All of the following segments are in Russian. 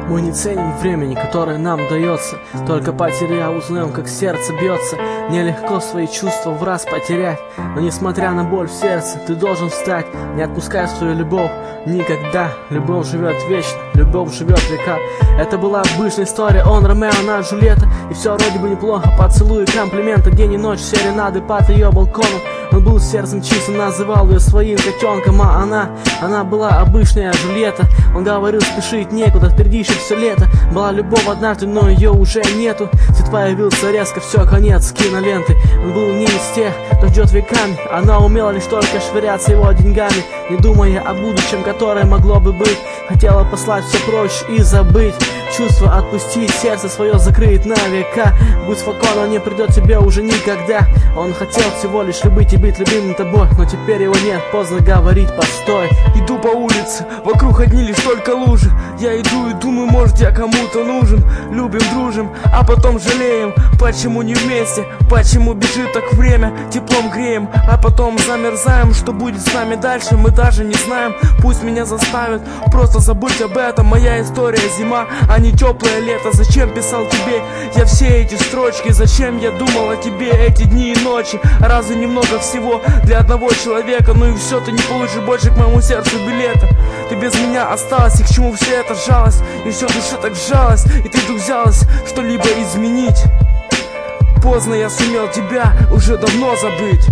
Мы не ценим времени, которое нам дается. Только потеря узнаем, как сердце бьется. Нелегко свои чувства в раз потерять. Но несмотря на боль в сердце, ты должен встать. Не отпускай свою любовь никогда. Любовь живет вечно, любовь живет века. Это была обычная история, он Ромео, она Джульетта. И все вроде бы неплохо, поцелуи, комплименты. День и ночь, серенады под ее балконом. Он был сердцем чистым, называл ее своим котенком. А она была обычная Джульетта. Он говорил, спешить некуда, впереди еще все лето. Была любовь однажды, но ее уже нету. Свет появился резко, все, конец киноленты. Он был не из тех, кто ждет веками. Она умела лишь только швыряться его деньгами, не думая о будущем, которое могло бы быть. Хотела послать все прочь и забыть. Чувство отпустить, сердце свое закрыть на века. Будь спокоен, он не придет тебе уже никогда. Он хотел всего лишь любить и быть любимым тобой, но теперь его нет, поздно говорить, постой. Иду по улице, вокруг одни лишь только лужи. Я иду и думаю, может я кому-то нужен. Любим, дружим, а потом жалеем. Почему не вместе, почему бежит так время? Теплом греем, а потом замерзаем. Что будет с нами дальше, мы даже не знаем. Пусть меня заставят просто забыть об этом. Моя история зима, а не теплое лето. Зачем писал тебе я все эти строчки? Зачем я думал о тебе эти дни и ночи? Разве немного всего для одного человека? Ну и все, ты не получишь больше к моему сердцу билета. Ты без меня осталась, и к чему все это жалость? И все в душе так сжалось, и ты вдруг взялась что-либо изменить. Поздно, я сумел тебя уже давно забыть.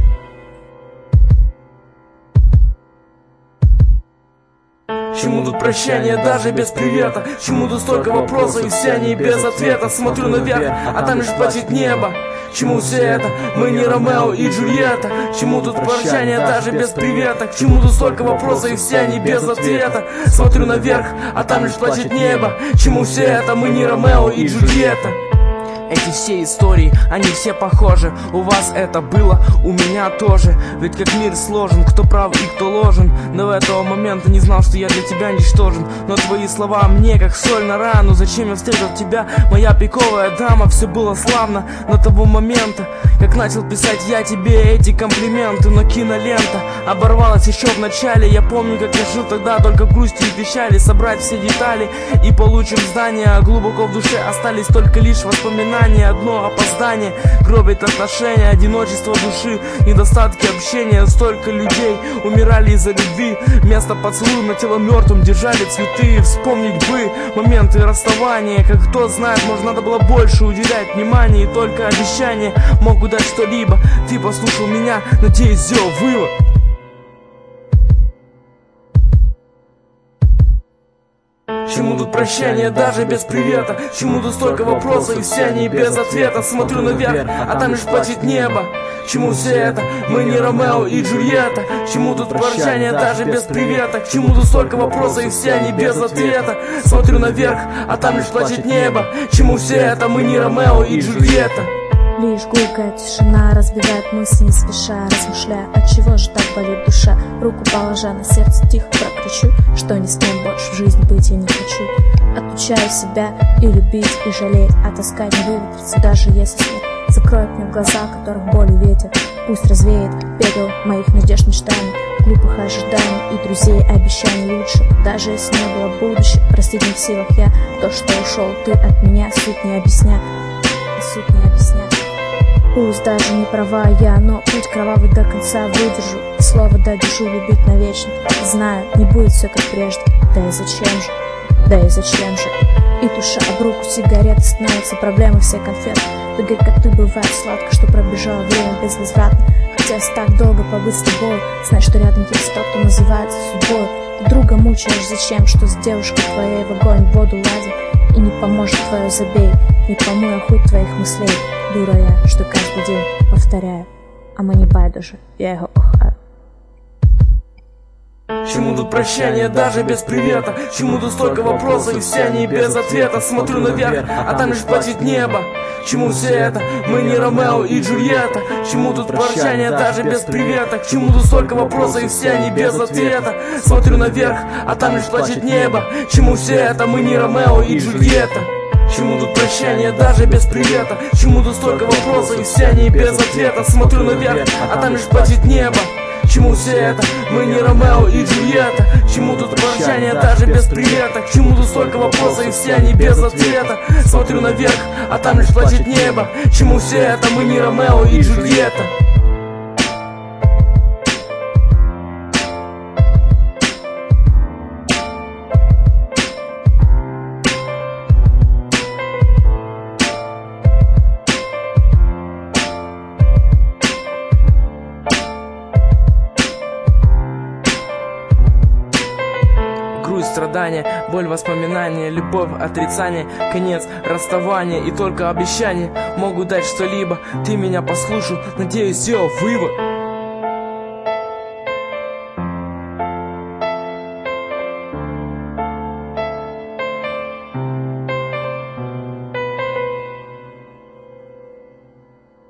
Чему тут прощание даже без привета? Чему тут столько вопросов и все они без ответа? Смотрю наверх, а там лишь платит небо. Чему все это? Мы не Ромео и Джульетта. Чему тут прощание даже без привета? К чему тут столько вопросов и все они без ответа? Смотрю наверх, а там лишь плачет небо. Чему все это? Мы не Ромео и Джульетта. Эти все истории, они все похожи. У вас это было, у меня тоже. Ведь как мир сложен, кто прав и кто ложен. Но в этого момента не знал, что я для тебя ничтожен. Но твои слова мне как соль на рану. Зачем я встретил тебя, моя пиковая дама? Все было славно до того момента, как начал писать я тебе эти комплименты. Но кинолента оборвалась еще в начале. Я помню, как я жил тогда только в грусти и печали. Собрать все детали и получим здание. А глубоко в душе остались только лишь воспоминания. Одно опоздание гробит отношения, одиночество души, недостатки общения. Столько людей умирали из-за любви. Вместо поцелуя на тело мертвым держали цветы. Вспомнить бы моменты расставания. Как кто знает, может надо было больше уделять внимания. И только обещания могут дать что-либо. Ты послушал меня, надеюсь, сделал вывод. Чему тут прощание даже без привета? Чему тут столько вопросов и все они без ответа? Смотрю наверх, а там лишь плачет небо. Чему все это? Мы не Ромео и Джульетта. Чему тут прощание даже без привета? К чему тут столько вопросов и все они без ответа? Смотрю наверх, а там лишь плачет небо. Чему все это? Мы не Ромео и Джульетта. Лишь гулкая тишина разбивает мысли, не спеша, размышляя, отчего же так болит душа. Руку положа на сердце, тихо прокричу, что ни с кем больше в жизни быть я не хочу. Отучаю себя и любить, и жалеть, а тоска не выветрится, даже если снег закроет мне глаза, которых боль и ветер. Пусть развеет пепел моих надежд, мечтаний, глупых ожиданий и друзей, обещаний лучше. Даже если не было будущего, простить не в силах я то, что ушел ты от меня, суть не объясняй. Пусть даже не права я, но путь кровавый до конца выдержу. И слово дадишу любить навечно. Знаю, не будет все как прежде. Да и зачем же? И душа об руку сигареты становится проблемой всех конфет. Ты как ты бывает сладко, что пробежало время безвозвратно. Хотелось так долго побыть с тобой, знать, что рядом есть тот, кто называется судьбой. Ты друга мучаешь зачем, что с девушкой твоей в огонь в воду ладит. И не поможет твое забей, не помою хуть твоих мыслей. Дура я, что каждый день повторяю, а мне байдуже, я его охаю. Чему тут прощание даже без привета? Чему тут столько вопросов и все они без ответа? Смотрю наверх, а там лишь платит небо. Чему все это? Мы не Ромео и Джульетта. Чему тут прощание даже без привета? К чему тут столько вопросов и все они без ответа? Смотрю наверх, а там лишь плачет небо. Чему все это? Мы не Ромео и Джульетта. Чему тут прощание даже без привета? Чему тут столько вопросов и все они без ответа? Смотрю наверх, а там лишь плачет небо. К чему все это? Мы не Ромео и Джульетта. К чему тут прощание даже без привета? К чему тут столько вопросов и все они без ответа? Смотрю наверх, а там лишь плачет небо. К чему все это? Мы не Ромео и Джульетта. Грусть, страдания, боль, воспоминания, любовь, отрицание, конец, расставание и только обещания могут дать что-либо. Ты меня послушал, надеюсь, сделал вывод.